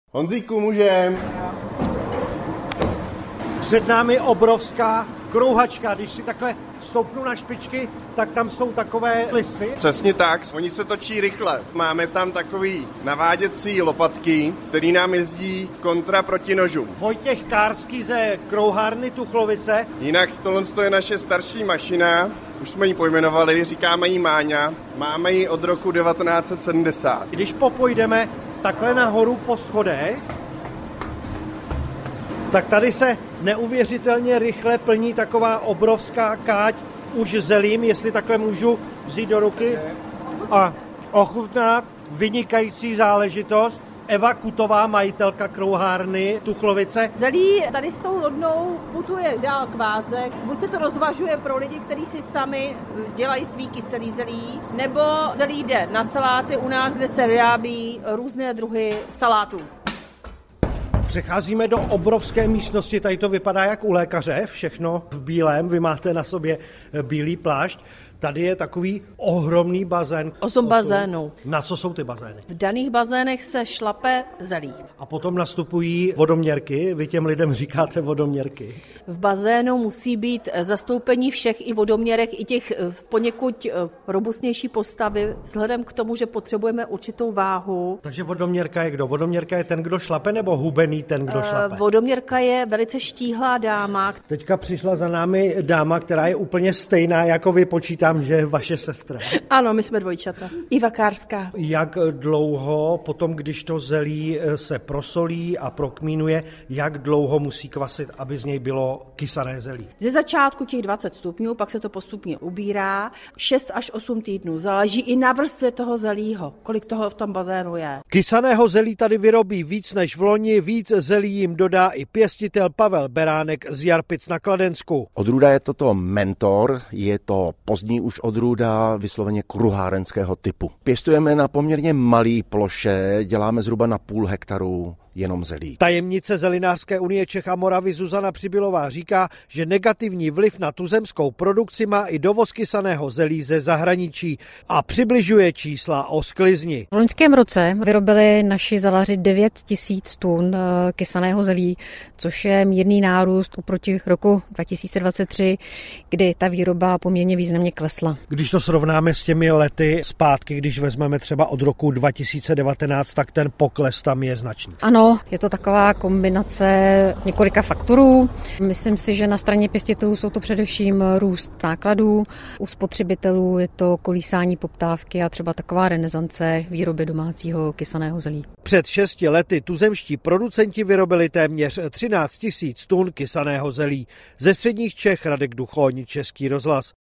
Honzíku, můžem? Před námi obrovská krouhačka. Když si takhle stoupnu na špičky, tak tam jsou takové listy. Přesně tak, oni se točí rychle. Máme tam takový naváděcí lopatky, který nám jezdí kontra proti nožům. Vojtěch Kárský ze krouhárny Tuchlovice. Jinak tohle je naše starší mašina, už jsme ji pojmenovali, říkáme jí Máňa. Máme ji od roku 1970. Když popojdeme takhle nahoru po schodech, tak tady se neuvěřitelně rychle plní taková obrovská káť už zelím, jestli takhle můžu vzít do ruky a ochutnat. Vynikající záležitost. Eva Kutová, majitelka krouhárny Tuchlovice. Zelí tady s tou lodnou putuje dál k váze. Buď se to rozvažuje pro lidi, kteří si sami dělají svý kyselý zelí, nebo zelí jde na saláty u nás, kde se vyrábí různé druhy salátů. Přecházíme do obrovské místnosti, tady to vypadá jak u lékaře, všechno v bílém, vy máte na sobě bílý plášť. Tady je takový ohromný bazén. 8 bazénů. Na co jsou ty bazény? V daných bazénech se šlape zelí. A potom nastupují vodoměrky, vy těm lidem říkáte vodoměrky. V bazénu musí být zastoupení všech i vodoměrek, i těch poněkud robustnější postavy, vzhledem k tomu, že potřebujeme určitou váhu. Takže vodoměrka je kdo? Vodoměrka je ten, kdo šlape, nebo hubený ten, kdo šlape? Vodoměrka je velice štíhlá dáma. Teďka přišla za námi dáma, která je úplně stejná, jako vy, počítám, že je vaše sestra. Ano, my jsme dvojčata. Iva Kárská. Jak dlouho potom, když to zelí se prosolí a prokmínuje, jak dlouho musí kvasit, aby z něj bylo kysané zelí? Ze začátku těch 20 stupňů, pak se to postupně ubírá. 6 až 8 týdnů. Záleží i na vrstvě toho zelího, kolik toho v tom bazénu je. Kysaného zelí tady vyrobí víc než v loni, víc zelí jim dodá i pěstitel Pavel Beránek z Jarpic na Kladensku. Odrůda je toto Mentor, je to pozdní už odrůda vysloveně kruhárenského typu. Pěstujeme na poměrně malý ploše, děláme zhruba na půl hektaru jenom zelí. Tajemnice Zelinářské unie Čech a Moravy Zuzana Přibylová říká, že negativní vliv na tuzemskou produkci má i dovoz kysaného zelí ze zahraničí a přibližuje čísla o sklizni. V loňském roce vyrobili naši zalaři 9 000 tun kysaného zelí, což je mírný nárůst oproti roku 2023, kdy ta výroba poměrně významně klesla. Když to srovnáme s těmi lety zpátky, když vezmeme třeba od roku 2019, tak ten pokles tam je značný. Ano, je to taková kombinace několika faktorů. Myslím si, že na straně pěstitelů jsou to především růst nákladů, u spotřebitelů je to kolísání poptávky a třeba taková renesance výroby domácího kysaného zelí. Před 6 lety tuzemští producenti vyrobili téměř 13 000 tun kysaného zelí. Ze středních Čech Radek Duchoň, Český rozhlas.